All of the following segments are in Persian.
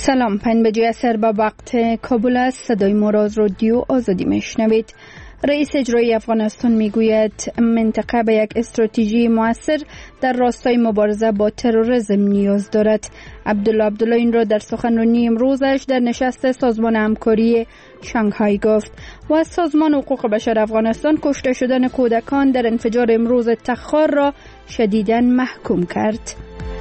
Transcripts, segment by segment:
سلام، 5 بجه عصر با وقت کابل است. صدای ما را از رادیو آزادی میشنوید. رئیس اجرایی افغانستان میگوید منطقه به یک استراتژی مؤثر در راستای مبارزه با تروریسم نیاز دارد. عبدالله این را در سخنرانی امروزش در نشست سازمان همکاری شانگهای گفت و از سازمان حقوق بشر افغانستان کشته شدن کودکان در انفجار امروز تخار را شدیداً محکوم کرد.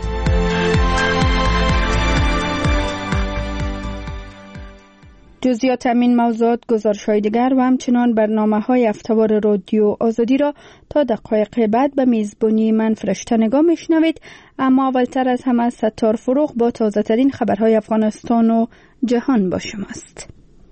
جزئیات همین موضوعات، گزارش‌های دیگر و همچنان برنامه‌های هفته‌وار رادیو آزادی را تا دقایق بعد به میزبانی من فرشته نگاه میشنوید. اما اولتر از همه ستار فروغ با تازه‌ترین خبرهای افغانستان و جهان با شماست.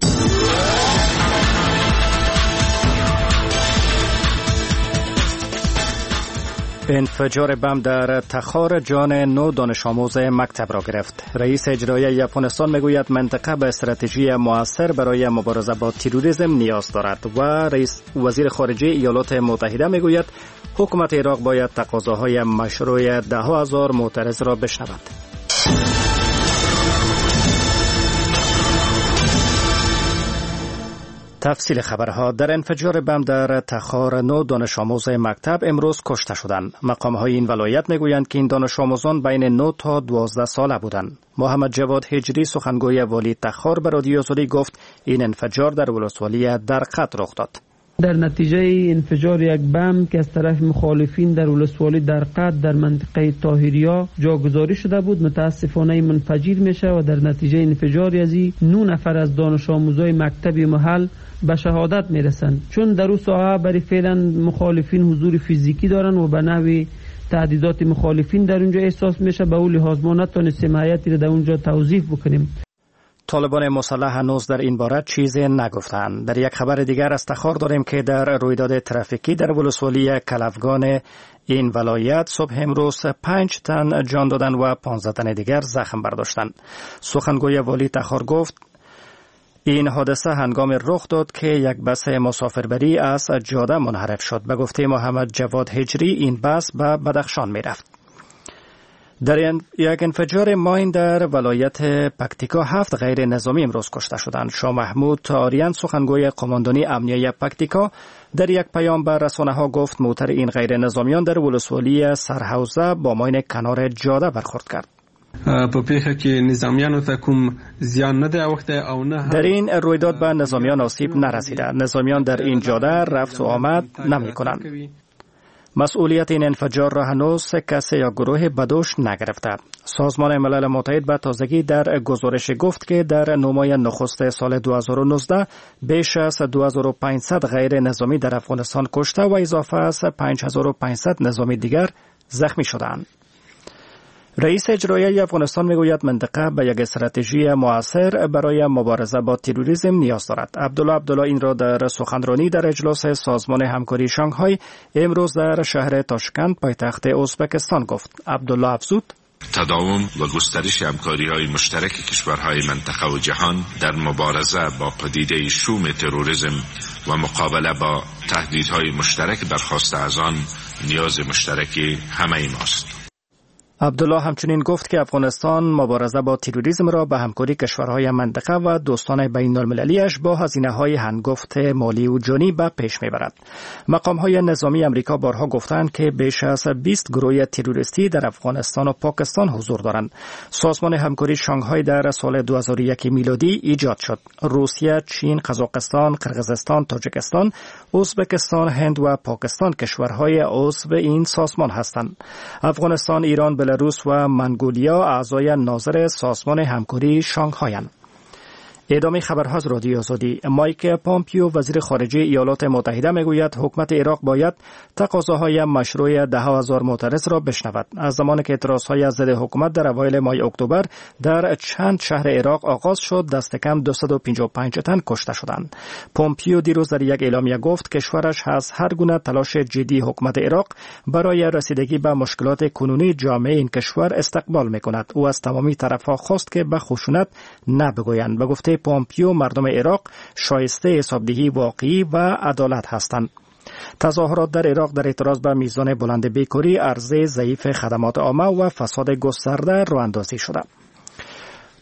انفجار بم در تخار جان 9 دانش آموز مکتب را گرفت. رئیس اجرایی ژاپن میگوید منطقه به استراتژی مؤثر برای مبارزه با تروریسم نیاز دارد و رئیس وزیر خارجه ایالات متحده میگوید حکومت عراق باید تقاضاهای مشروع 10,000 معترض را بشنود. تفصیل خبرها. در انفجار بم در تخار 9 دانش آموز مکتب امروز کشته شدند. مقام‌های این ولایت میگویند که این دانش آموزان بین 9 تا 12 ساله بودند. محمد جواد هجری سخنگوی والی تخار به رادیو آزادی گفت این انفجار در ولسوالی درقد رخ داد. در نتیجه انفجار یک بم که از طرف مخالفین در ولسوالی درقد در منطقه طاهریا جاگذاری شده بود متاسفانه منفجر میشه و در نتیجه انفجار از 9 نفر از دانش آموزای مکتب محل به شهادت میرسند، چون در اون ساحه برای فعلا مخالفین حضور فیزیکی دارن و به نحوی تهدیدات مخالفین در اونجا احساس میشه. به اون لحاظ ما نتونستیم حیاتی رو در اونجا توضیح بکنیم. طالبان مسلح هنوز در این باره چیزی نگفتند. در یک خبر دیگر از تخار داریم که در رویداد ترافیکی در ولسوالی کلفگان این ولایت صبح امروز 5 تن جان دادن و 15 تن دیگر زخم برداشتند. سخنگوی والی تخار گفت این حادثه هنگام رخ داد که یک بس مسافربری از جاده منحرف شد. به گفته محمد جواد هجری این بس به بدخشان می رفت. در یک انفجار ماین در ولایت پکتیکا 7 غیر نظامی امروز کشته شدند. شاه محمود آریان سخنگوی قماندانی امنیه پکتیکا در یک پیام به رسانه‌ها گفت موتر این غیر نظامیان در ولسوالی سرحوزه با ماین کنار جاده برخورد کرد. په پیښه کې نظامیانو ته کوم زیان نه دی اوخته او نه. در این رویداد به نظامیان آسیب نرسیده. نظامیان در این جاده رفت و آمد نمی‌کنند. مسئولیت این انفجار را هنوز کسی یا گروه بدوش نگرفته. سازمان ملل متحد به تازگی در گزارش گفت که در 9 ماه نخست سال 2019 بیش از 2500 غیر نظامی در افغانستان کشته و اضافه از 5500 نظامی دیگر زخمی شدند. رئیس اجرایی افغانستان میگوید منطقه به یک استراتژی مؤثر برای مبارزه با تروریسم نیاز دارد. عبدالله این را در سخنرانی در اجلاس سازمان همکاری شانگهای امروز در شهر تاشکند پایتخت ازبکستان گفت. عبدالله افزود تداوم و گسترش همکاری‌های مشترک کشورهای منطقه و جهان در مبارزه با پدیده شوم تروریسم و مقابله با تهدیدهای مشترک برخاسته از آن نیاز مشترک همه ماست. عبدالله همچنین گفت که افغانستان مبارزه با تروریسم را به همکاری کشورهای منطقه و دوستان بین المللیش با هزینه‌های هنگفت مالی و جانی به پیش میبرد. مقام‌های نظامی امریکا بارها گفتند که بیش از 20 گروه تروریستی در افغانستان و پاکستان حضور دارند. سازمان همکاری شانگهای در سال 2001 میلادی ایجاد شد. روسیه، چین، قزاقستان، قرقیزستان، تاجیکستان، ازبکستان، هند و پاکستان کشورهای عضو این سازمان هستند. افغانستان، ایران، بلاروس و منگولیا اعضای ناظر سازمان همکاری شانگهایند. ادامه خبرها از رادیو آزادی. مایک پامپیو وزیر خارجه ایالات متحده میگوید حکومت عراق باید تقاضاهای مشروع 10,000 معترض را بشنود. از زمانی که اعتراضهای ضد حکومت در اوایل ماه اکتبر در چند شهر عراق آغاز شد دست کم 255 تن کشته شدند. پامپیو دیروز در یک اعلامیه گفت کشورش از هر گونه تلاش جدی حکومت عراق برای رسیدگی به مشکلات کنونی جامعه این کشور استقبال میکند. او از تمامی طرفها خواست که به خشونت نبگویند. به گفته پامپیو مردم عراق شایسته حسابدهی واقعی و عدالت هستند. تظاهرات در عراق در اعتراض به میزان بلند بیکاری، عرضه ضعیف خدمات عامه و فساد گسترده راه اندازی شده.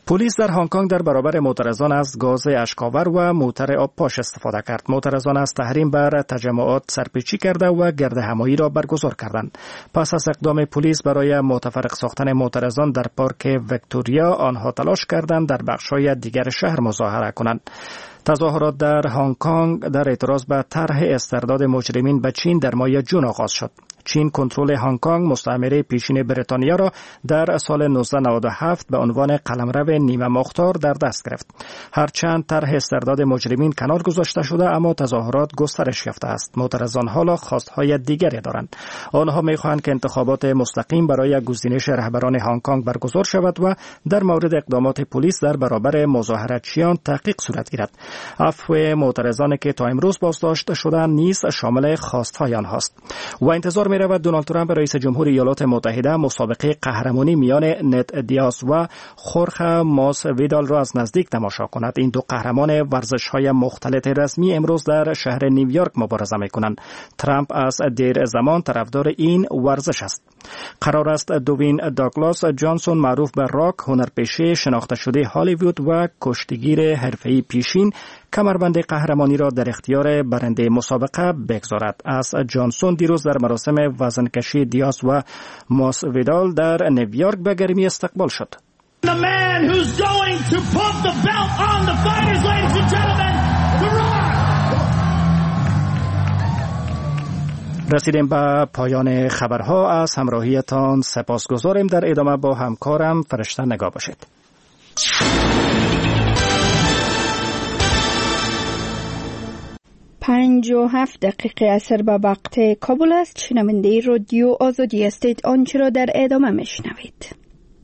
پلیس در هنگ کنگ در برابر معترضان از گاز اشک‌آور و موتر آب پاش استفاده کرد. معترضان از تحریم بر تجمعات سرپیچی کرده و گردهمایی را برگزار کردند. پس از اقدام پلیس برای متفرق ساختن معترضان در پارک ویکتوریا، آنها تلاش کردند در بخش‌های دیگر شهر مظاهره کنند. تظاهرات در هنگ کنگ در اعتراض به طرح استرداد مجرمین به چین در ماه جون آغاز شد. چین کنترل هنگ کنگ، مستعمره پیشین بریتانیا، را در سال 1997 به عنوان قلمرو نیمه مختار در دست گرفت. هرچند طرح استرداد مجرمین کنار گذاشته شده، اما تظاهرات گسترش یافته است. معترضان حالا خواستهای دیگری دارند. آنها می‌خواهند که انتخابات مستقیم برای گزینش رهبران هنگ کنگ برگزار شود و در مورد اقدامات پلیس در برابر مظاهراتچیان تحقیق صورت گیرد. عفو معترضانی که تا امروز بازداشت شدند نیز شامل خواستهای آنهاست. و انتظار می‌رود دونالد ترامپ رئیس جمهور ایالات متحده مسابقه قهرمانی میان نت دیاز و خورخه ماسویدال را از نزدیک تماشا کند. این دو قهرمان ورزش‌های مختلط رسمی امروز در شهر نیویورک مبارزه می‌کنند. ترامپ از دیر زمان طرفدار این ورزش است. قرار است دوین داگلاس جانسون، معروف به راک، هنرپیشه شناخته شده هالیوود و کشتیگیر حرفه‌ای پیشین، کمربند قهرمانی را در اختیار برنده مسابقه بگذارد. از جانسون دیروز در مراسم وزنکشی دیاز و ماسویدال در نیویورک به گرمی استقبال شد. رسیدیم به پایان خبرها. از همراهیتان سپاسگزاریم. در ادامه با همکارم فرشته نگاه باشید. 57 دقیقه اثر به وقت کابل است. شنونده رادیو آزادی هستید. آنچه را در ادامه میشنوید.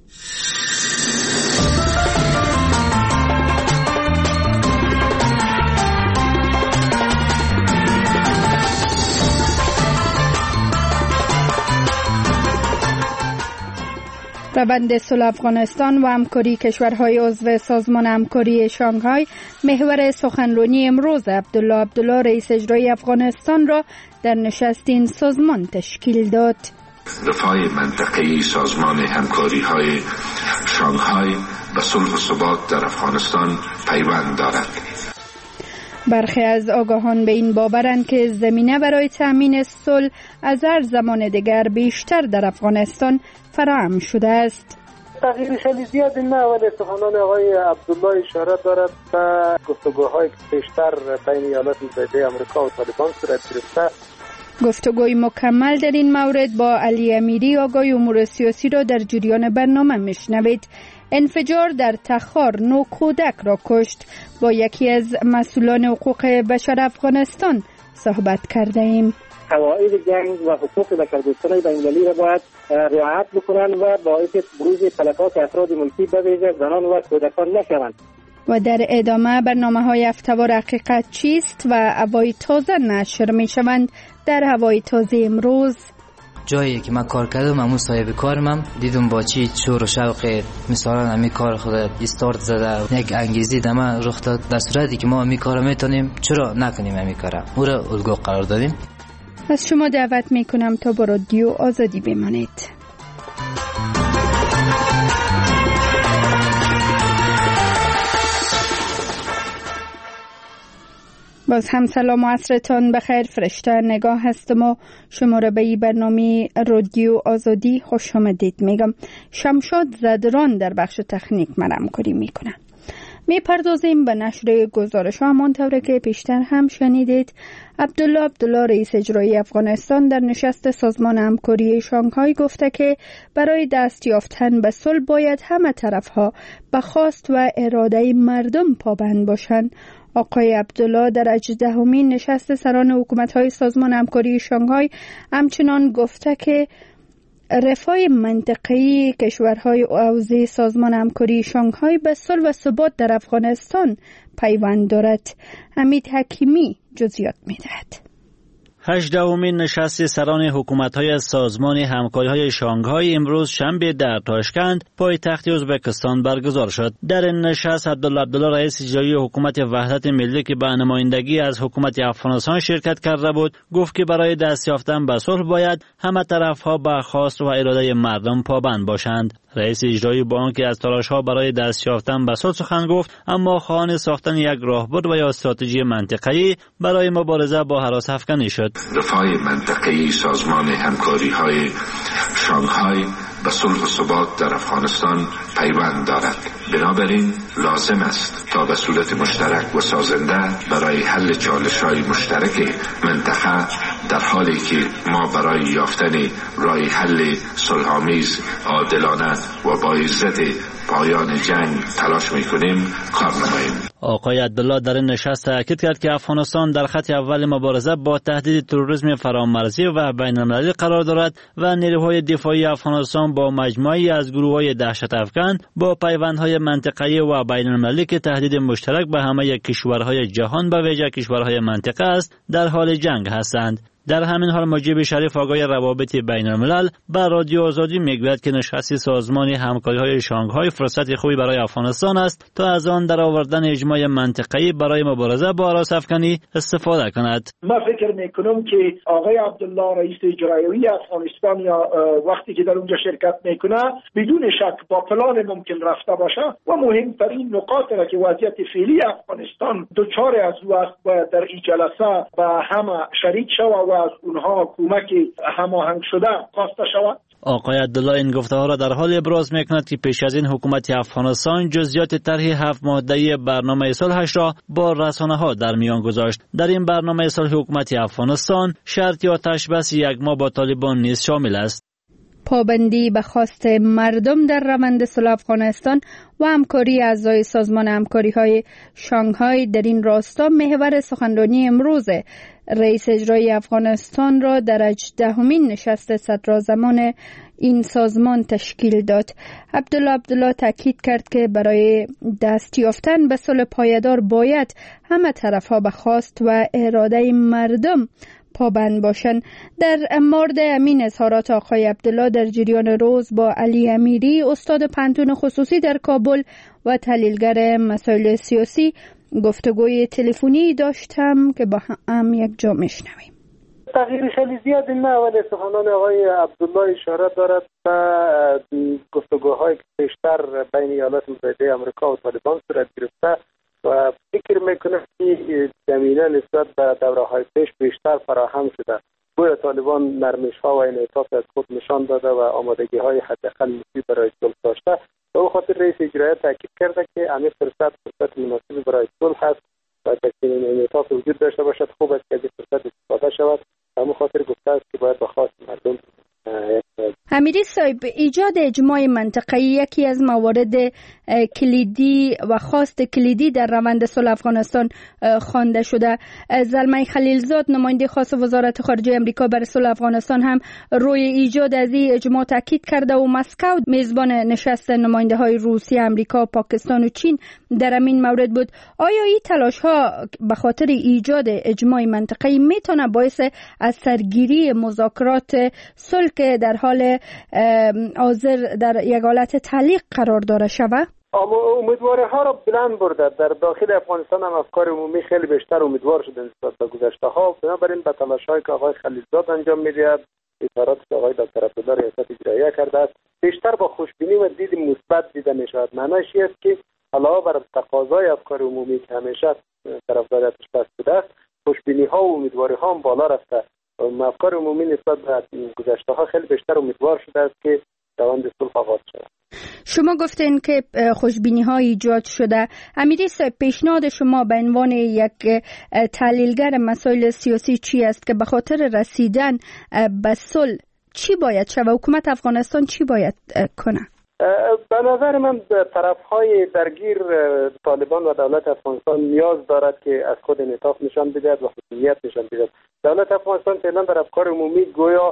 روند صلح افغانستان و همکاری کشورهای عضو سازمان همکاری شانگهای محور سخنرانی امروز عبدالله رئیس اجرایی افغانستان را در نشست این سازمان تشکیل داد. دفاع منطقه‌ای سازمان همکاری‌های شانگهای به صلح و ثبات در افغانستان پیوند دارد. برخی از آگاهان به این باورند که زمینه برای تأمین صلح از هر زمان دیگر بیشتر در افغانستان فراهم شده است. تغییر خیلی زیادی نه، ولی سخنان آقای عبدالله اشاره دارد به گفتگوهایی که پیشتر بین ایالات متحده آمریکا و طالبان صورت گرفته. گفتگوی مکمل در این مورد با علی امیری آقای امور سیاسی را در جریان برنامه میشنوید. انفجار در تخار 9 کودک را کشت. با یکی از مسئولان حقوق بشر افغانستان صحبت کرده ایم. قواعد جنگ و حقوق بشردوستانه بین‌المللی را باید رعایت بکنند و باعث بروز تلفات افراد ملکی به ویژه زنان و کودکان نشوند. و در ادامه برنامه‌های افتوار حقیقت چیست و هوای تازه نشر می‌شوند. در هوای تازه امروز جایی که من کار کردم، همون صاحب کارم دیدم با چی شور و شوق مثلا همی کار خود استارت زده، یک انگیزی دما رخ داد. در صورتی که ما همی کار میتونیم چرا نکنیم همی کارا، او را الگو قرار دادیم. از شما دعوت میکنم تا با رادیو آزادی بمانید. باز هم سلام و عصرتان بخیر. فرشته نگاه هستم و شما را به این برنامه رادیو آزادی خوش آمدید میگم. شمشاد زدران در بخش تکنیک من همکاری میکنم. میپردازیم به نشر گزارش ها. همانطور که پیشتر هم شنیدید، عبدالله رئیس اجرایی افغانستان در نشست سازمان همکاری شانگهای گفته که برای دست یافتن به صلح باید همه طرفها به خواست و اراده مردم پابند باشند. آقای عبدالله در 18مین نشست سران حکومت‌های سازمان همکاری شانگهای همچنان گفته که رفاه منطقه‌ای کشورهای عضو سازمان همکاری شانگهای به صلح و ثبات در افغانستان پیوند دارد. حمید حکیمی جزئیات می‌دهد. 18مین نشست سران حکومت‌های سازمان همکاری‌های شانگهای امروز شنبه در تاشکند پایتخت ازبکستان برگزار شد. در این نشست عبدالله رئیس اجرایی حکومت وحدت ملی که به نمایندگی از حکومت افغانستان شرکت کرده بود، گفت که برای دست یافتن به صلح باید همه طرف‌ها به خواست و اراده مردم پابند باشند. رئیس اجرایی با آنکه از تلاش‌ها برای دست یافتن به صلح سخن گفت، اما خواهان ساختن یک راهبرد و یا استراتژی منطقه‌ای برای مبارزه با هراس افکنی شد. دفاع منطقه‌ای سازمان همکاری‌های شانگهای به صلح و ثبات در افغانستان پیوند دارد. بنابراین لازم است تا به صورت مشترک و سازنده برای حل چالش‌های مشترک منطقه، در حالی که ما برای یافتن راه حل صلح‌آمیز، عادلانه و باعزت پایان جنگ تلاش می‌کنیم، کار نماییم. آقای عبدالله در این نشست تاکید کرد که افغانستان در خط اول مبارزه با تهدید تروریسم فرامرزی و بین‌المللی قرار دارد و نیروهای دفاعی افغانستان با مجموعی از گروه‌های دهشت افکن با پیوندهای منطقه‌ای و بین‌المللی که تهدید مشترک به همه کشورهای جهان به ویژه کشورهای منطقه است، در حال جنگ هستند. در همین حال مجیب شریف آقای روابط بین الملل به رادیو آزادی میگوید که نشست سازمان همکاری‌های شانگهای فرصت خوبی برای افغانستان است تا از آن در آوردن اجماع منطقه‌ای برای مبارزه با هراس افکنی استفاده کند. من فکر میکنم که آقای عبدالله رئیس اجرایی افغانستان یا وقتی که در اونجا شرکت میکنه بدون شک با پلان ممکن رفته باشه و مهمترین نقاطی را که وضعیت فعلی افغانستان دچار از وقت باید در این جلسه به همه شریک شود و از اونها کمک هماهنگ شده خواسته شود. آقای عبدالله این گفته‌ها را در حال ابراز می‌کند که پیش از این حکومت افغانستان جزئیات طرح 7 ماده‌ای برنامه صلحش را با رسانه‌ها در میان گذاشت. در این برنامه صلح حکومت افغانستان شرط آتش بس یک ماه با طالبان نیز شامل است. پابندی به خواست مردم در روند صلح افغانستان و همکاری اعضای سازمان همکاری‌های شانگهای در این راستا محور سخنرانی امروز رئیس اجرایی افغانستان را در 18مین نشست صدراعظمان این سازمان تشکیل داد. عبدالله تاکید کرد که برای دست یافتن به صلح پایدار باید همه طرف‌ها به خواست و اراده مردم پابند باشند. در مورد امین اظهارات آقای عبدالله در جریان روز با علی امیری استاد پنتون خصوصی در کابل و تحلیلگر مسائل سیاسی گفتگوی تلفنی داشتم که با هم یک جا میشنویم. تغییر خیلی زیادی نه، ولی سخنان آقای عبدالله اشاره دارد به گفتگوهای که پیشتر بین ایالات متحده آمریکا و طالبان صورت گرفته و فکر میکنم که زمینه نسبت به دوره‌های پیش بیشتر فراهم شده. گویا طالبان نرمش‌ها و انعطاف از خود نشان داده و آمادگی‌های حداقل نسبی برای صلح داشته. به این خاطر رئیس اجرایی تاکید کرده که همین فرصت مناسبی برای صلح هست و اگر انعطاف وجود داشته باشد خوب است که از فرصت استفاده شود. به این خاطر گفته است که باید به خواست مردم. امیری صاحب، ایجاد اجماع منطقه‌ای یکی از موارد کلیدی و خواست کلیدی در روند صلح افغانستان خوانده شده. زلمه خلیلزاد نماینده خاص وزارت خارجه آمریکا برای صلح افغانستان هم روی ایجاد از این اجماع تاکید کرده و مسکو میزبان نشست نماینده‌های روسیه، آمریکا، پاکستان و چین در همین مورد بود. آیا این تلاش‌ها به خاطر ایجاد اجماع منطقه‌ای میتونه باعث از سرگیری مذاکرات صلح که در حال حاضر در یک حالت تعلیق قرار داره شود؟ امیدواری ها را بلند برده. در داخل افغانستان هم افکار عمومی خیلی بیشتر امیدوار شده نسبت به گذشته ها. بنابراین به تلاش‌هایی که آقای خلیلزاد انجام می‌دهد، اظهاراتی که آقای دکتر عبدالله ریاست اجرایی کرده است، بیشتر با خوشبینی و دید مثبت دیده می‌شود. معنیش است که علاوه بر تقاضای افکار عمومی که همیشه طرفداریش بس بوده است، خوشبینی‌ها و امیدواری‌ها هم بالا رفته. افکار عمومی نسبت به گذشته ها خیلی بیشتر امیدوار شده است که روند صلح آغاز شود. شما گفتین که خوشبینی ها ایجاد شده. امیری صاحب، پیشنهاد شما به عنوان یک تحلیلگر مسائل سیاسی چی است که به خاطر رسیدن به صلح چی باید شود؟ حکومت افغانستان چی باید کنه؟ به نظر من طرف‌های درگیر طالبان و دولت افغانستان نیاز دارد که از خود انعطاف نشان بدهد و خصوصیت نشان بدهد. دولت افغانستان فعلا در افکار عمومی گویا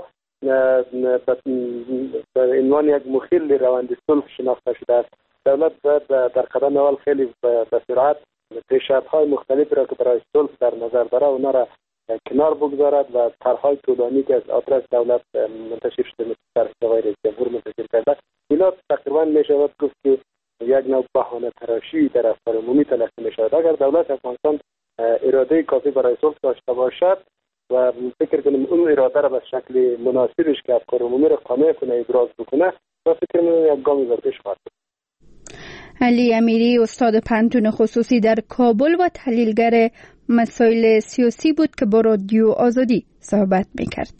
به عنوان یک مخیل روند صلح شناخته شده است. دولت باید در قدم اول خیلی به سرعت پیشرفت‌های مختلفی را که برای صلح در نظر دارد اونا را کنار بگذارد و طرح‌های طولانی که از آدرس دولت منتشر شده مثل طرح آقای رئیس جمهور منتشر کرده، اینا تقریبا میشود گفت که یک نوع بهانه تراشی در افکار عمومی تلقی میشود. اگر دولت افغانستان اراده کافی برای صلح داشته باشد، و فکر کنم اون اراده را به شکل مناسبش که افکار عمومی را قانع کنه، ابراز بکنه و فکر کنم یک گامی بر پیش خواهد بود. علی امیری استاد پانتون خصوصی در کابل و تحلیلگر مسائل سیاسی بود که با رادیو آزادی صحبت میکرد.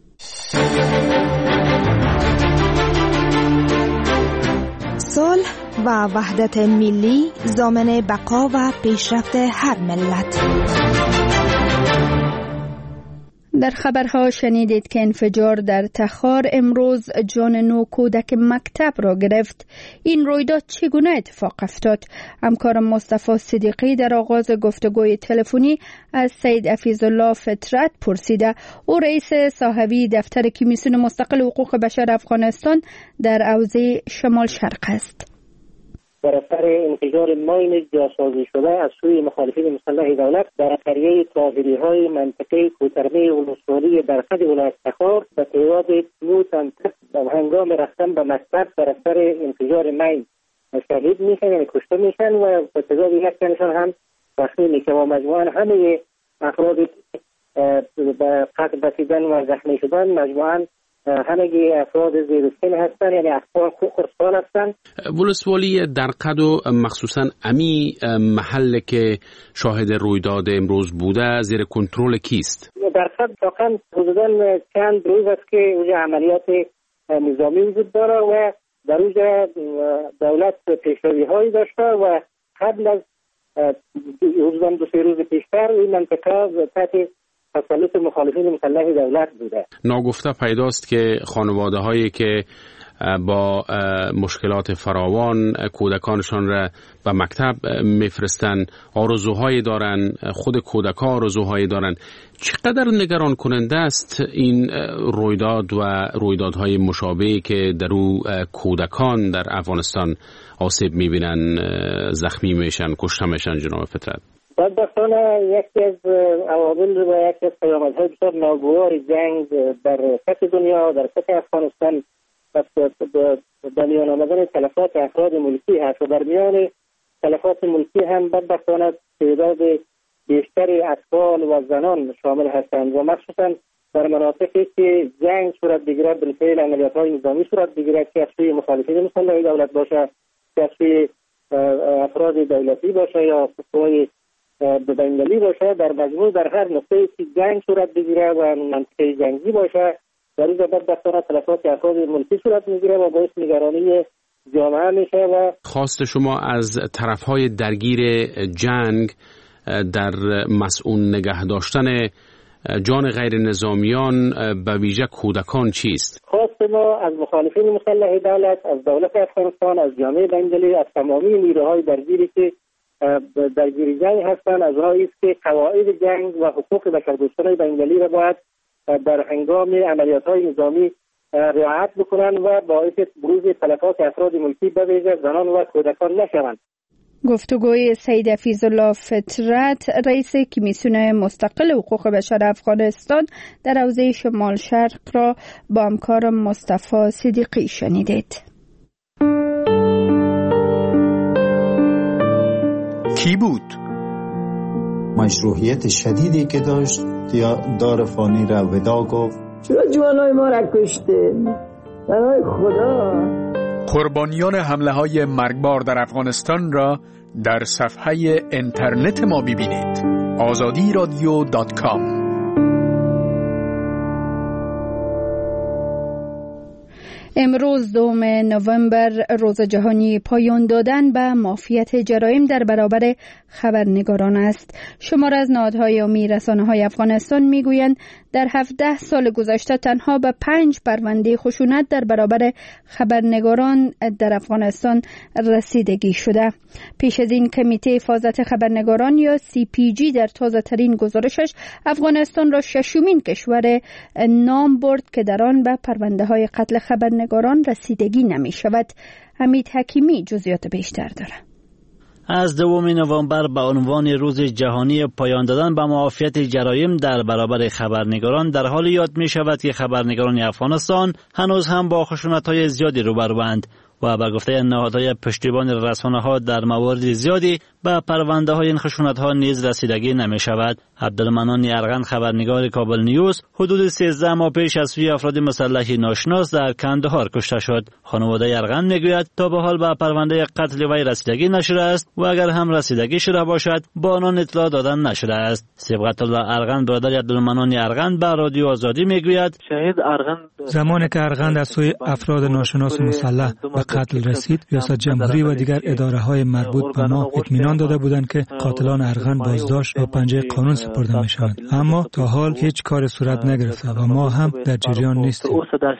صلح و وحدت ملی ضامن بقا و پیشرفت هر ملت. در خبرها شنیدید که انفجار در تخار امروز جان 9 کودک مکتب را گرفت. این رویداد چگونه اتفاق افتاد؟ همکارم مصطفی صدیقی در آغاز گفتگوی تلفنی از سید حفیظالله فطرت پرسیده. او رئیس صاحبی دفتر کمیسیون مستقل حقوق بشر افغانستان در حوزه شمال شرق است. در اثر انفجار ماین جاسازی شده از سوی مخالفین مسلح دولت در قریه طاهری‌های منطقه کوترمه ولسوالی درخت ولایت تخار به تعداد 9 تن هنگام رفتن به مکتب در اثر انفجار ماین شهید میشن، یعنی کشته میشن و به تعداد 1 تنشان هم زخمی میشه و مجموعاً همه افراد به قتل رسیدن و زخمی شدن مجموعاً همگی افراد زیر سن هستن، یعنی اطفال خردسال هستن. ولسوالی درقد و مخصوصا امی محل که شاهد رویداد امروز بوده زیر کنترل کیست؟ درقد واقعا حدوداً چند روز است که اونجا عملیات نظامی وجود داره و در اونجا دولت پیشروی هایی داشته و قبل از حدوداً 2-3 روز پیشتر این منطقه تحت تسلط مخالفین مسلح دولت بوده. ناگفته پیداست که خانواده هایی که با مشکلات فراوان کودکانشان را به مکتب میفرستن آرزوهایی دارن، خود کودکان آرزوهایی دارن. چقدر نگران کننده است این رویداد و رویدادهای مشابهی که در او کودکان در افغانستان آسیب میبینن، زخمی میشن، کشته میشن؟ جناب فطرت، بدبختانه یکی از عوامل و یکی از پیامدهای بسیار ناگوار جنگ در سطح دنیا، در سطح افغانستان به میان آمدن تلفات افراد ملکی هست و در میان تلفات ملکی هم بدبختانه تعداد بیشتری اطفال و زنان شامل هستند و مخصوصا در مناطقی که جنگ صورت بگیره بالفعل عملیات‌های نظامی صورت بگیره که از سوی مخالفین مسلح دولت باشه، که از سوی افراد دولتی باشه یا قوای بین‌المللی باشه، در مجموع در هر نقطه‌ای که جنگ صورت بگیره و منطقه جنگی باشه در این بدبختانه تلفات افراد ملکی صورت میگیره و باعث نگرانی جامعه میشه. و خواست شما از طرف‌های درگیر جنگ در مسئول نگه داشتن جان غیر نظامیان به ویژه کودکان چیست؟ خواست ما از مخالفین مسلح دولت، از دولت افغانستان، از جامعه بین‌المللی، از تمامی نیروهای درگیری که درگیر جنگ هستند، از اونها است که قواعد جنگ و حقوق بشردوستانه بین‌المللی را باید در هنگام عملیات‌های نظامی رعایت بکنند و باعث بروز تلفات افراد ملکی به ویژه زنان و کودکان نشوند. گفتگوی سید حفیظالله فطرت رئیس کمیسیون مستقل حقوق بشر افغانستان در حوزه شمال شرق را با همکارم مصطفی صدیقی شنیدید. کی بود؟ مشروعیت شدیدی که داشت دار فانی را ودا گفت. چرا جوانای ما را کشته؟ برای خدا. قربانیان حمله های مرگبار در افغانستان را در صفحه اینترنت ما ببینید. azadiradio.com. امروز 2 نوامبر روز جهانی پایان دادن به مافیت جرایم در برابر خبرنگاران است. شمار از نهادهای عمومی رسانه‌های افغانستان میگویند در 17 سال گذشته تنها به 5 پرونده خشونت در برابر خبرنگاران در افغانستان رسیدگی شده. پیش از این کمیته حفاظت خبرنگاران یا CPG در تازه ترین گزارشش افغانستان را 6مین کشور نام برد که در آن به پرونده های قتل خبرنگاران رسیدگی نمی شود. حمید حکیمی جزئیات بیشتر دارد. از 2 نوامبر به عنوان روز جهانی پایان دادن به معافیت جرایم در برابر خبرنگاران در حال یاد می شود که خبرنگاران افغانستان هنوز هم با خشونت‌های زیادی روبروند. و به گفته نهادهای پشتیبان رسانه‌ها در موارد زیادی به پرونده‌های این خشونت‌ها نیز رسیدگی نمی‌شود. عبدالمنان یرغن خبرنگار کابل نیوز حدود 13 ماه پیش از سوی افراد مسلح ناشناس در کندهار کشته شد. خانواده یرغن میگوید تا به حال به پرونده قتل وی رسیدگی نشده است و اگر هم رسیدگی شده باشد با آنان اطلاع دادن نشده است. صبغت الله ارغن برادر عبدالمنان یرغن به رادیو آزادی میگوید شهید ارغن زمانی که ارغن از سوی افراد ناشناس مسلح به قتل رسید، ریاست جمهوری و دیگر اداره‌های مربوط به ما اطمینان داده بودند که قاتلان ارغن بازداشت و پنجه قانون سپرده میشوند، اما تا حال هیچ کار صورت نگرفته و ما هم در جریان نیستیم.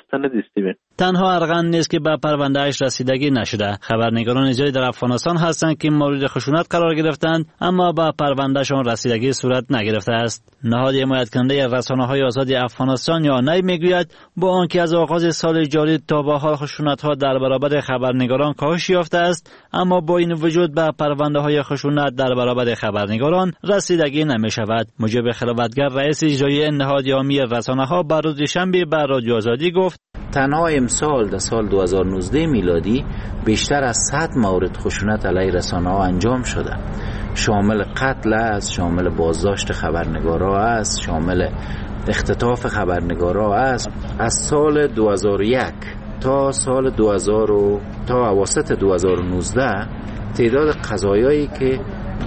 تنها ارغن نیست که به پرونده اش رسیدگی نشده. خبرنگاران زیادی در افغانستان هستند که مورد خشونت قرار گرفتند اما به پروندهشان رسیدگی صورت نگرفته است. نهاد حمایت کننده رسانه‌های آزاد افغانستان یا نی میگوید با آنکه از آغاز سال جاری تا به حال خشونت‌ها در برابر خبرنگاران کاهش یافته است، اما با این وجود به پرونده‌های خشونت در برابر خبرنگاران رسیدگی نمی‌شود. مجیب خلوتگر رئیس اجرایی نهاد عامی رسانه‌ها بر روز شنبه به رادیو آزادی گفت تنها امسال در سال 2019 میلادی بیشتر از 100 مورد خشونت علیه رسانه‌ها انجام شده. شامل قتل است، شامل بازداشت خبرنگارا است، شامل اختطاف خبرنگارا است. از سال 2001 تا سال 2000 تا اواسط 2019 تعداد قضایایی که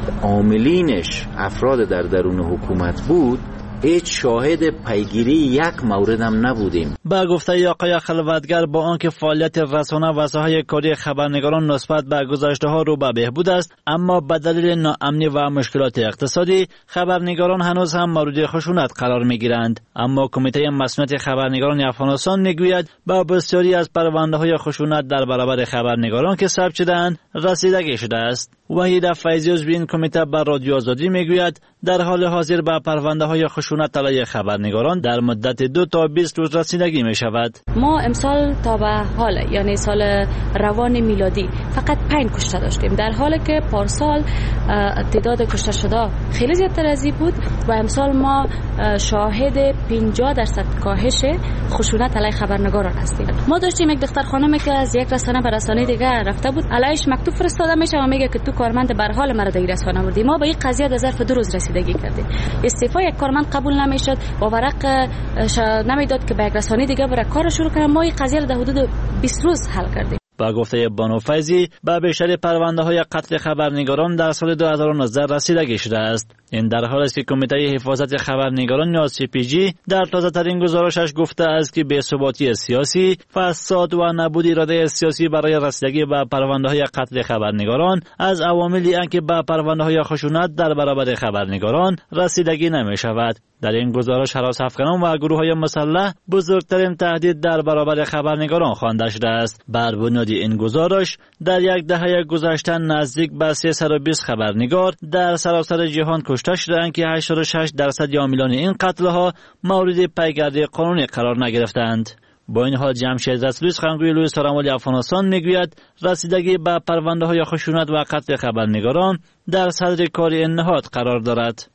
عاملینش افراد در درون حکومت بود هیچ شاهد پیگیری یک مورد هم نبودیم. با گفته آقای خلوتگر با آنکه فعالیت رسانه و ساحه کاری خبرنگاران نسبت به گذشته‌ها رو به بهبود است، اما به دلیل ناامنی و مشکلات اقتصادی خبرنگاران هنوز هم مورد خشونت قرار می‌گیرند. اما کمیته مسئولیت خبرنگاران افغانستان میگوید با بسیاری از پرونده‌های خشونت در برابر خبرنگاران که ثبت شده‌اند رسیدگی شده است. وحید فیضی عضو این کمیته بر رادیو آزادی میگوید در حال حاضر به پرونده‌های خشونت علیه خبرنگاران در مدت 2 تا 20 روز رسیدگی می شود. ما امسال تا به حال یعنی سال روان میلادی فقط 5 کشته داشتیم، در حالی که پارسال تعداد کشته شده خیلی زیادتر از این بود و امسال ما شاهد 50% کاهش خشونت علیه خبرنگاران هستیم. ما داشتیم یک دختر خانمی که از یک رسانه به رسانه دیگه رفته بود، علیش مکتوب فرستاده میشه و میگه که تو کارمند به حال مرا در رسانه بودی. ما به این قضیه در ظرف 2 روز رسیدگی کردیم. استعفای یک کارمند قبول نمیشد و ورق نمیداد که به یک رسانه دیگه بره کار شروع کنه. ما این قضیه رو در حدود 20 روز حل کردیم. با گفته بانو فیضی به بیشتر پرونده‌های قتل خبرنگاران در سال 2019 رسیدگی شده است. این در حالی است که کمیته حفاظت خبرنگاران یا CPG در تازه‌ترین گزارشش گفته است که بی‌ثباتی سیاسی، فساد و نبود اراده سیاسی برای رسیدگی به پرونده‌های قتل خبرنگاران از عواملی است که به پرونده‌های خشونت در برابر خبرنگاران رسیدگی نمی‌شود. در این گزارش هراس افغانان و گروه‌های مسلح بزرگترین تهدید در برابر خبرنگاران خوانده شده است. بر بنیاد این گزارش در یک دهه گذشته نزدیک به 320 خبرنگار در سراسر جهان کشته شدند که 86% عاملان این قتل‌ها مورد پیگیری قانونی قرار نگرفتند. با این حال جمشید رسولی سخنگوی لوی سرمالی افغانستان میگوید رسیدگی به پرونده‌های خشونت و قتل خبرنگاران در صدر کار این نهاد قرار دارد.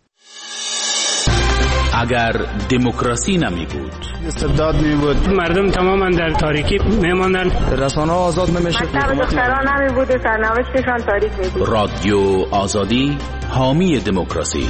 اگر دموکراسی نمی بود، استبداد می بود، مردم تماما در تاریکی می ماندن، رسانه آزاد نمیشه، دختران نمی بود، سرنوشتشان تاریک می بود. رادیو آزادی حامی دموکراسی.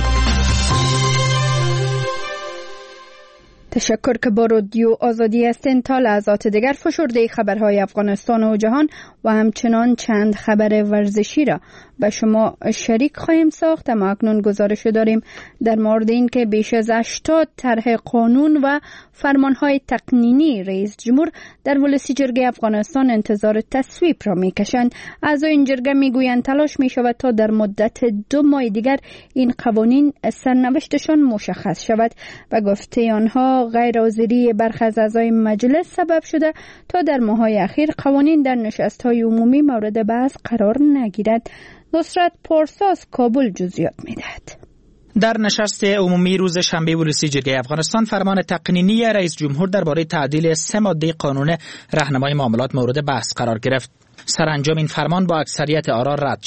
تشکر که با رادیو آزادی هستین. تا لحظات دیگر فشرده خبرهای افغانستان و جهان و همچنان چند خبر ورزشی را به شما شریک خواهیم ساخت. اما اکنون گزارش داریم در مورد این که بیش از 80 طرح قانون و فرمانهای تقنینی رئیس جمهور در ولسی جرگه افغانستان انتظار تصویب را میکشند. اعضای این جرگه میگویند تلاش میشود تا در مدت 2 ماه دیگر این قوانین سرنوشتشان مشخص شود و گفته آنها غیر حاضری برخی از اعضای مجلس سبب شده تا در ماه‌های اخیر قوانین در نشست‌های عمومی مورد بحث قرار نگیرد. نصرت پارساز کابل جزئیات می‌دهد. در نشست عمومی روز شنبه ولسی جرگه افغانستان فرمان تقنینی رئیس جمهور درباره تعدیل 3 ماده قانون راهنمای معاملات مورد بحث قرار گرفت. سرانجام این فرمان با اکثریت آرا رد شد.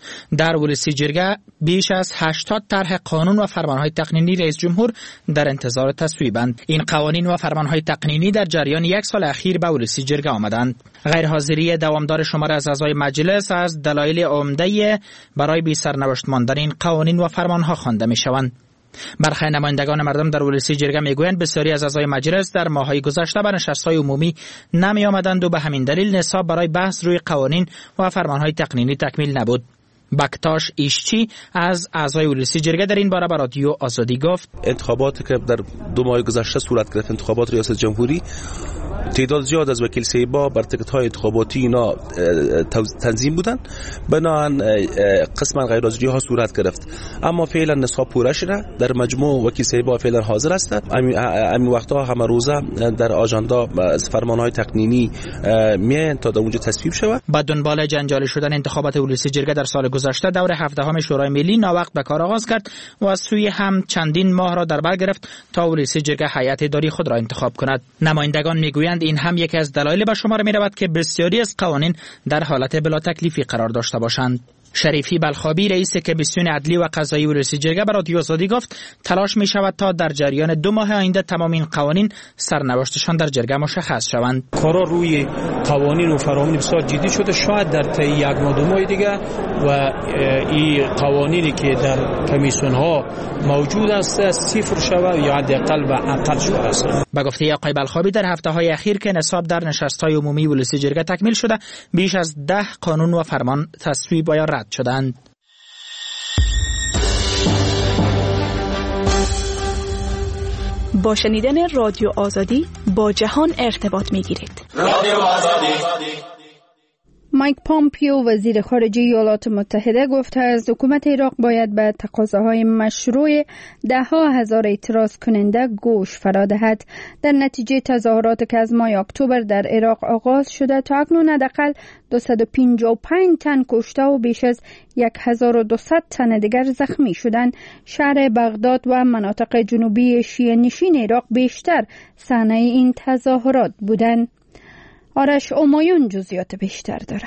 در ولسی جرگه بیش از 80 طرح قانون و فرمانهای تقنینی رئیس جمهور در انتظار تصویبند. این قوانین و فرمانهای تقنینی در جریان یک سال اخیر به ولسی جرگه آمدند. غیرحاضری دوامدار شمار از اعضای مجلس از دلایل عمده برای بی سرنوشت ماندن این قوانین و فرمانها خوانده می شوند. برخی نمایندگان مردم در ولسی جرگه میگویند بسیاری از اعضای مجلس در ماه‌های گذشته به نشست‌های عمومی نمی آمدند و به همین دلیل نصاب برای بحث روی قوانین و فرمانهای تقنینی تکمیل نبود. بکتاش ایشچی از اعضای ولسی جرگه در این باره به رادیو آزادی گفت: انتخاباتی که در 2 ماه گذشته صورت گرفت، انتخابات ریاست جمهوری، تعداد زیاد از وکیل صیبا بر تکت‌های انتخاباتی اینا تنظیم بودن، بنابراین قسما غیرحاضری ها صورت گرفت، اما فعلا نصاب پوره شده. در مجموع وکیل صیبا فعلا حاضر هستند. همین وقتا همه روزه در آژاندا فرمان‌های تقنینی میان تا در اونجا تصویب شود. با دنبال جنجالی شدن انتخابات ولسی جرگه در سال گذشته، دور 17 شورای ملی ناوقت به کار آغاز کرد و از سوی هم چندین ماه را در بر گرفت تا ولسی جرگه هیئت اداری خود را انتخاب کند. نمایندگان میگویند این هم یکی از دلایل به شمار می رود که بسیاری از قوانین در حالت بلا تکلیفی قرار داشته باشند. شریفی بلخابی رئیس کمیسیون عدلی و قضایی ولسی جرگه به رادیو آزادی گفت تلاش می شود تا در جریان 2 ماه آینده تمام این قوانین سرنوشتشان در جرگه مشخص شوند. کارا روی قوانین و فرامین بسیار جدی شده. شاید در طی 1 ماه 2 ماه دیگه و این قوانینی که در کمیسیون ها موجود است صفر شود یا حداقل و اقل شده است. به گفته آقای بلخابی در هفته‌های اخیر که نصاب در نشست‌های عمومی ولسی جرگه تکمیل شده، بیش از 10 قانون و فرمان تصویب یا رد شدند. با شنیدن رادیو آزادی با جهان ارتباط می‌گیرید. رادیو آزادی. مایک پامپیو وزیر خارجه ایالات متحده گفته است حکومت عراق باید به تقاضاهای مشروع 10,000 اعتراض کننده گوش فرا دهد. در نتیجه تظاهرات که از ماه اکتبر در عراق آغاز شده تا اکنون حداقل 255 تن کشته و بیش از 1200 تن دیگر زخمی شدند. شهر بغداد و مناطق جنوبی شیعه نشین عراق بیشتر صحنه این تظاهرات بودند. آرش اومایون جزئیات بیشتر داره.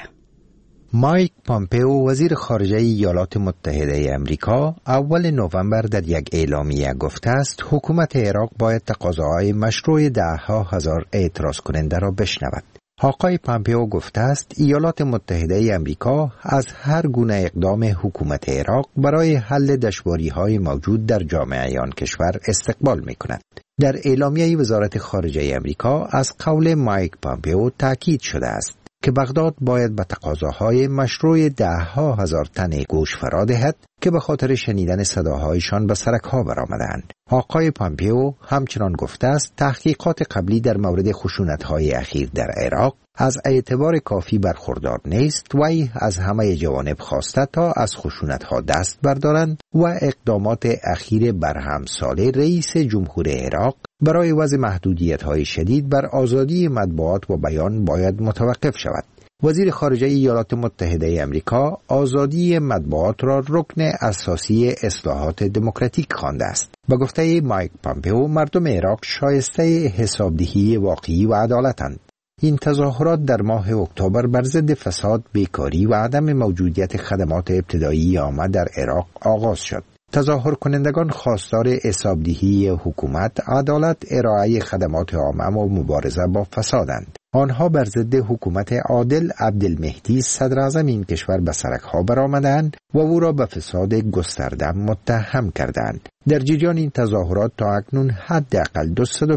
مایک پامپیو وزیر خارجه ایالات متحده آمریکا اول نوامبر در یک اعلامیه گفته است حکومت عراق باید تقاضاهای مشروع 10,000 اعتراض کننده را بشنود. آقای پامپیو گفته است ایالات متحده آمریکا از هر گونه اقدام حکومت عراق برای حل دشواری‌های موجود در جامعه آن کشور استقبال می‌کند. در اعلامیه وزارت خارجه آمریکا از قول مایک پامپیو تاکید شده است که بغداد باید به تقاضاهای مشروع 10,000 تن گوش فرا دهد که به خاطر شنیدن صداهایشان به سرک‌ها برآمدند. آقای پامپیو همچنان گفته است تحقیقات قبلی در مورد خشونت‌های اخیر در عراق از اعتبار کافی برخوردار نیست و از همه جوانب خواسته تا از خشونت‌ها دست بردارند و اقدامات اخیر برهمساله رئیس جمهور عراق برای وضع محدودیت‌های شدید بر آزادی مطبوعات و بیان باید متوقف شود. وزیر خارجه ایالات متحده آمریکا آزادی مطبوعات را رکن اساسی اصلاحات دموکراتیک خوانده است. با گفته مایک پامپیو مردم عراق شایسته حسابدهی واقعی و عدالتند. این تظاهرات در ماه اکتبر بر ضد فساد، بیکاری و عدم موجودیت خدمات ابتدایی عامه در عراق آغاز شد. تظاهر کنندگان خواستار حسابدهی حکومت، عدالت، ارائه خدمات عامه و مبارزه با فسادند. آنها بر ضد حکومت عادل عبدالمهدی صدر اعظم این کشور به سرک‌ها برآمدند و او را به فساد گسترده متهم کردند. در جریان این تظاهرات تا اکنون حداقل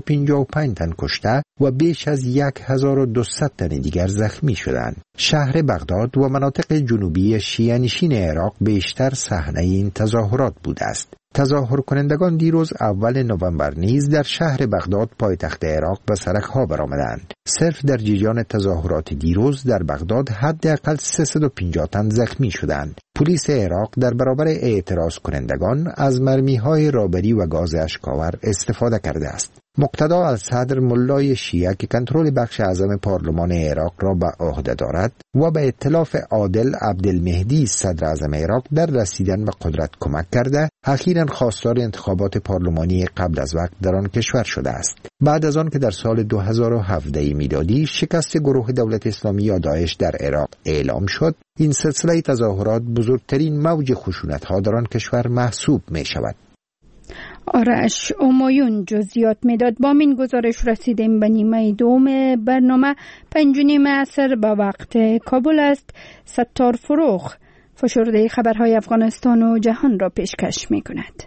255 تن کشته و بیش از 1200 تن دیگر زخمی شدند. شهر بغداد و مناطق جنوبی شیعه نشین عراق بیشتر صحنه این تظاهرات بوده است. تظاهر کنندگان دیروز اول نوامبر نیز در شهر بغداد پایتخت عراق به سرک‌ها برآمدند. صرف در جریان تظاهرات دیروز در بغداد حداقل 350 تن زخمی شدند. پلیس عراق در برابر اعتراض کنندگان از مرمی‌های رابری و گاز اشک‌آور استفاده کرده است. مقتدا الصدر ملای شیعه که کنترل بخش اعظم پارلمان عراق را به عهده دارد و به ائتلاف عادل عبدالمهدی صدر اعظم عراق در رسیدن به قدرت کمک کرده، اخیراً خواستار انتخابات پارلمانی قبل از وقت در آن کشور شده است. بعد از آن که در سال 2017 میلادی شکست گروه دولت اسلامی یا داعش در عراق اعلام شد، این سلسله تظاهرات بزرگترین موج خشونت‌ها در آن کشور محسوب می شود. آرش امایون جزئیات میداد. با این گزارش رسیدیم به نیمه دوم برنامه. 5:30 عصر به وقت کابل است. ستار فروغ فشرده خبرهای افغانستان و جهان را پیشکش می کند.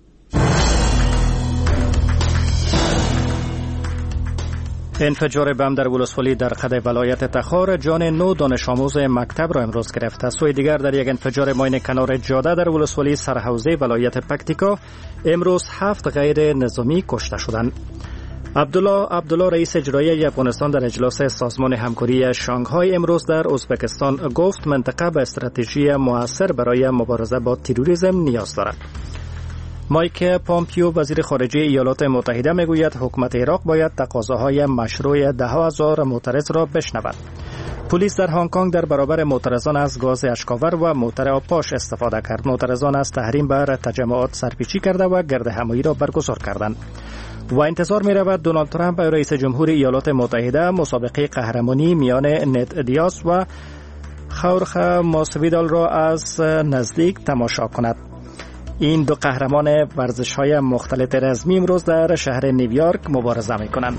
انفجار بم در ولسوالی در خد ولایت تخار جان 9 دانش آموز مکتب را امروز گرفت. از سوی دیگر در یک انفجار ماین کنار جاده در ولسوالی سرحوزه ولایت پکتیکا امروز 7 غیر نظامی کشته شدند. عبدالله رئیس اجرایی افغانستان در اجلاس سازمان همکاری شانگهای امروز در ازبکستان گفت منطقه به استراتژی مؤثر برای مبارزه با تروریسم نیاز دارد. مایک پامپیو وزیر خارجه ایالات متحده میگوید حکومت عراق باید تقاضاهای مشروع 10,000 معترض را بشنود. پلیس در هنگ کنگ در برابر معترضان از گاز اشکاور و موتر آبپاش استفاده کرد. معترضان از تحریم بر تجمعات سرپیچی کرده و گردهمایی را برگزار کردند. و انتظار می رود دونالد ترامپ رئیس جمهور ایالات متحده مسابقه قهرمانی میان نت دیاز و خورخ ماسویدال را از نزدیک تماشا کند. این دو قهرمان ورزش‌های مختلط رزمی امروز در شهر نیویورک مبارزه می‌کنند.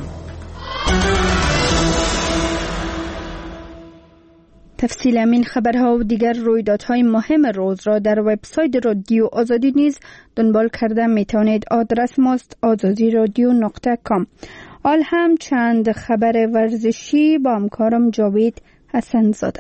تفصیل این خبرها و دیگر رویدادهای مهم روز را در وبسایت رادیو آزادی نیز دنبال کرده میتوانید. آدرس ماست azadiradyo.com. حال هم چند خبر ورزشی با همکارم جاوید حسن زاده.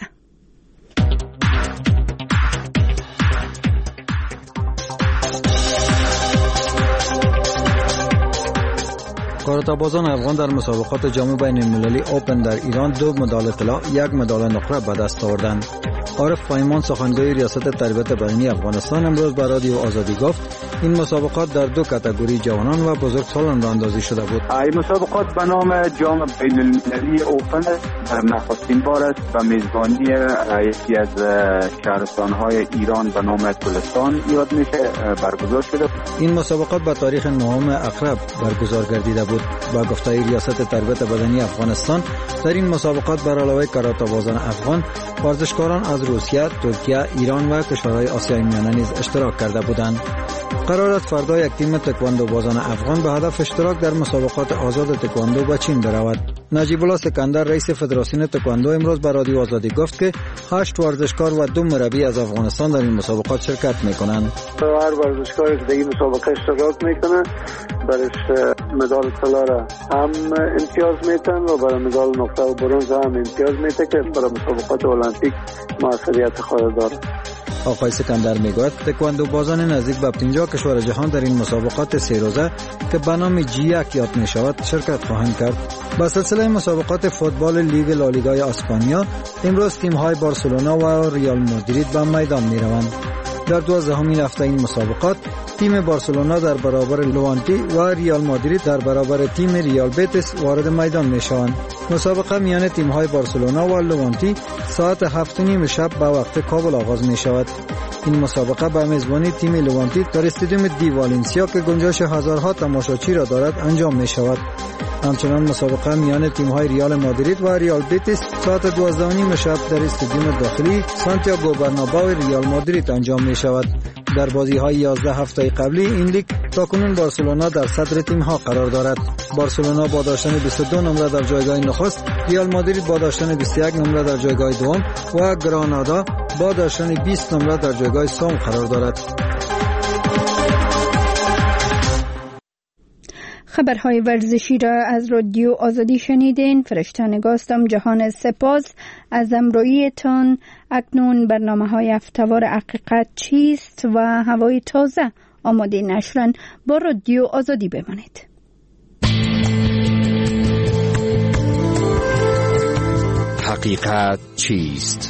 کاراتابازان افغان در مسابقات جام بین المللی اوپن در ایران 2 مدال طلا، 1 مدال نقره به دست آوردند. عارف فایمان سخنگوی ریاست تربیت بدنی افغانستان امروز به رادیو آزادی گفت این مسابقات در 2 کاتگوری جوانان و بزرگسالان راهاندازی شده بود. این مسابقات به نام جام بین المللی اوپن در نخستین بار است و میزبانی یکی از شهرستان‌های ایران به نام گلستان یاد میشه برگزار شده. این مسابقات به تاریخ 9 اکتبر برگزار گردیده بود. با گفته ریاست تربیت بدنی افغانستان در این مسابقات بر علاوه کاراتابازان افغان، ورزشکاران از روسیه، ترکیه، ایران و کشورهای آسیای میانه نیز اشتراک کرده بودند. قرار است فردا یک تیم تکواندو بازان افغان به هدف اشتراک در مسابقات آزاد تکواندو به چین برود. نجیب الله سکندر رئیس فدراسیون تکواندو امروز به رادیو آزادی گفت که 8 ورزشکار و 2 مربی از افغانستان در این مسابقات شرکت میکنند. هر ورزشکاری که در این مسابقه اشتراک میکنه برش مدال طلا را هم امتیاز میتن و برای مدال نقره و برنز هم امتیاز میتن که برای مسابقات المپیک موثریت خواهد دارد. آقای سکندر میگوید تکواندو بازان نزدیک به 50 کشور جهان در این مسابقات 3 روزه که به نام G1 یاد می شود شرکت خواهند کرد. با سلسله مسابقات فوتبال لیگ لالیگای اسپانیا امروز تیم‌های بارسلونا و ریال مادرید به میدان می‌روند. در 12مین هفته این مسابقات تیم بارسلونا در برابر لوانتی و ریال مادرید در برابر تیم ریال بیتیس وارد میدان میشوند. مسابقه میان تیم‌های بارسلونا و لوانتی ساعت 7:30 شب به وقت کابل آغاز می‌شود. این مسابقه به میزبانی تیم لوانتی در استادیوم دی والنسیا که گنجایش هزارها تماشاچی را دارد انجام می‌شود. همچنان مسابقه میان تیم‌های ریال مادرید و ریال بیتیس ساعت 12:30 شب در استادیوم داخلی سانتیاگو برناباو ریال مادرید انجام می‌شود. در بازی‌های 11 هفته قبلی این لیگ تاکنون بارسلونا در صدر تیم‌ها قرار دارد. بارسلونا با داشتن 22 نمره در جایگاه نخست، ریال مادرید با داشتن 21 نمره در جایگاه دوم و گرانادا با داشتن 20 نمره در جایگاه سوم قرار دارد. خبرهای ورزشی را از رادیو آزادی شنیدین. فرشته نگاستم. جهان سپاس از همراهیتان. اکنون برنامه‌های هفته‌وار حقیقت چیست و هوای تازه آماده نشرن. با رادیو آزادی بمانید. حقیقت چیست؟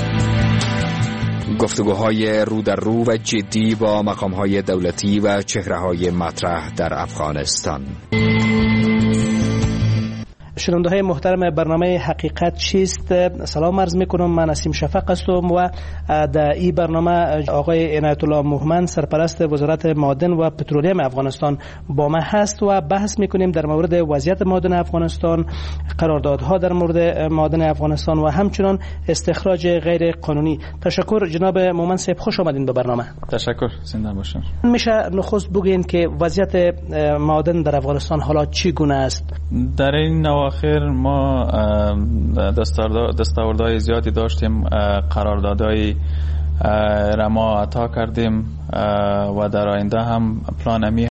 گفتگوهای رو در رو و جدی با مقام‌های دولتی و چهره‌های مطرح در افغانستان. شنونده های محترم برنامه حقیقت چیست، سلام عرض میکنم. من نسیم شفق هستم و در این برنامه آقای عنایت الله موهمن سرپرست وزارت معادن و پترولیم افغانستان با ما هست و بحث میکنیم در مورد وضعیت معادن افغانستان، قراردادها در مورد معادن افغانستان و همچنین استخراج غیر قانونی. تشکر جناب مومن صاحب، خوش آمدین به برنامه. تشکر، زنده باشین. میشه نخست بگین که وضعیت معادن در افغانستان حالا چگونه است؟ در این اواخر ما دستاوردهای زیادی داشتیم، قراردادهای را ما عطا کردیم و در آینده هم پلان